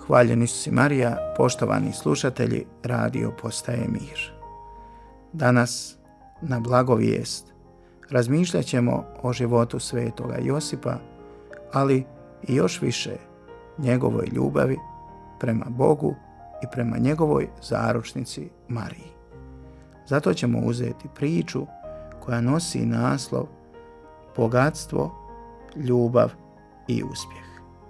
Hvaljen Isus i Marija, poštovani slušatelji, radio Postaje mir. Danas na blagovijest razmišljat ćemo o životu svetoga Josipa, ali i još više njegovoj ljubavi prema Bogu i prema njegovoj zaručnici Mariji. Zato ćemo uzeti priču koja nosi naslov Bogatstvo, ljubav i uspjeh.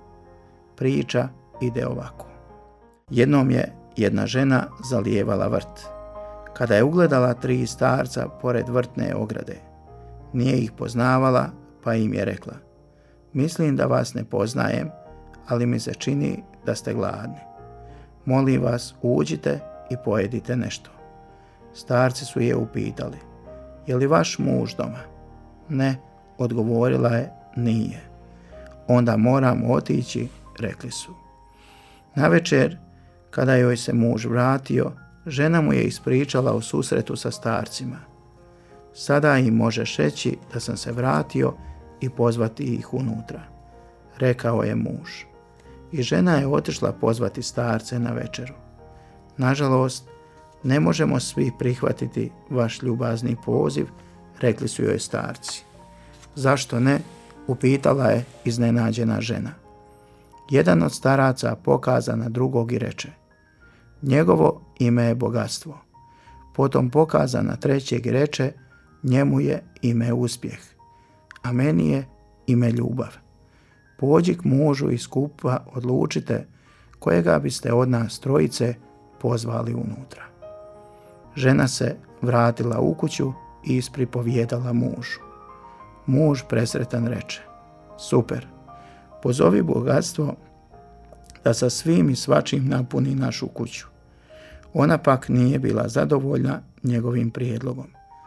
Priča ide ovako. Jednom je jedna žena zalijevala vrt. Kada je ugledala 3 starca pored vrtne ograde, nije ih poznavala, pa im je rekla: mislim da vas ne poznajem, ali mi se čini da ste gladni. Molim vas, uđite i pojedite nešto. Starci su je upitali: je li vaš muž doma? Ne, odgovorila je, nije. Onda moramo otići, rekli su. Navečer, kada joj se muž vratio, žena mu je ispričala o susretu sa starcima. Sada im možeš reći da sam se vratio i pozvati ih unutra, rekao je muž. I žena je otišla pozvati starce na večeru. Nažalost, ne možemo svi prihvatiti vaš ljubazni poziv, rekli su joj starci. Zašto ne? Upitala je iznenađena žena. Jedan od staraca pokaza na drugog i reče: njegovo ime je bogatstvo. Potom pokaza na trećeg i reče: njemu je ime uspjeh, a meni je ime ljubav. Pođi k mužu i skupa odlučite kojega biste od nas trojice pozvali unutra. Žena se vratila u kuću i ispripovijedala mužu. Muž presretan reče: super, pozovi bogatstvo da sa svim i svačim napuni našu kuću. Ona pak nije bila zadovoljna njegovim prijedlogom.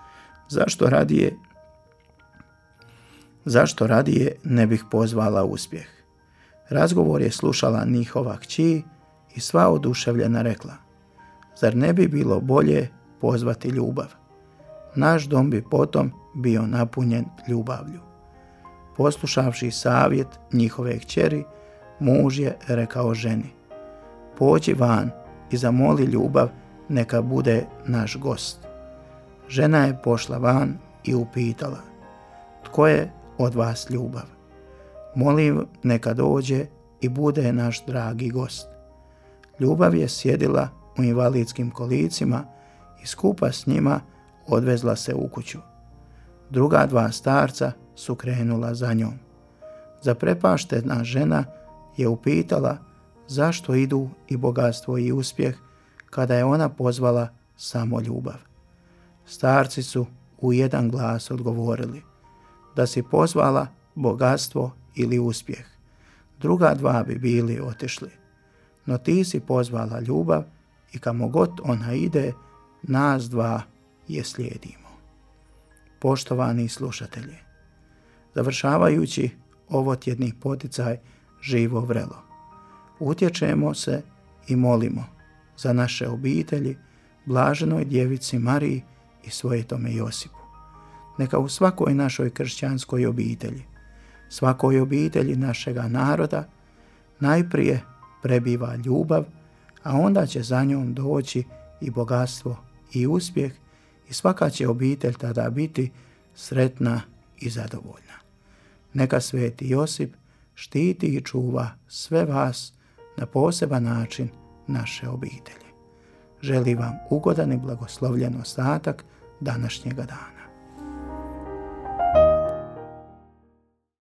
Zašto radije ne bih pozvala uspjeh? Razgovor je slušala njihova kći i sva oduševljena rekla: zar ne bi bilo bolje pozvati ljubav? Naš dom bi potom bio napunjen ljubavlju. Poslušavši savjet njihove kćeri, muž je rekao ženi: pođi van i zamoli ljubav neka bude naš gost. Žena je pošla van i upitala: tko je od vas ljubav? Molim neka dođe i bude naš dragi gost. Ljubav je sjedila u invalidskim kolicima i skupa s njima odvezla se u kuću. Druga 2 starca su krenula za njom. Zaprepaštena žena je upitala zašto idu i bogatstvo i uspjeh kada je ona pozvala samo ljubav. Starci su u jedan glas odgovorili: da si pozvala bogatstvo ili uspjeh, druga 2 bi bili otišli. No ti si pozvala ljubav i kamo god ona ide, nas 2 je slijedimo. Poštovani slušatelji, završavajući ovotjedni poticaj Živo vrelo, utječemo se i molimo za naše obitelji, blaženoj djevici Mariji i svetome Josipu. Neka u svakoj našoj kršćanskoj obitelji, svakoj obitelji našega naroda, najprije prebiva ljubav, a onda će za njom doći i bogatstvo i uspjeh i svaka će obitelj tada biti sretna i zadovoljna. Neka sveti Josip štiti i čuva sve vas na poseban način naše obitelji. Želim vam ugodan i blagoslovljen ostatak današnjega dana.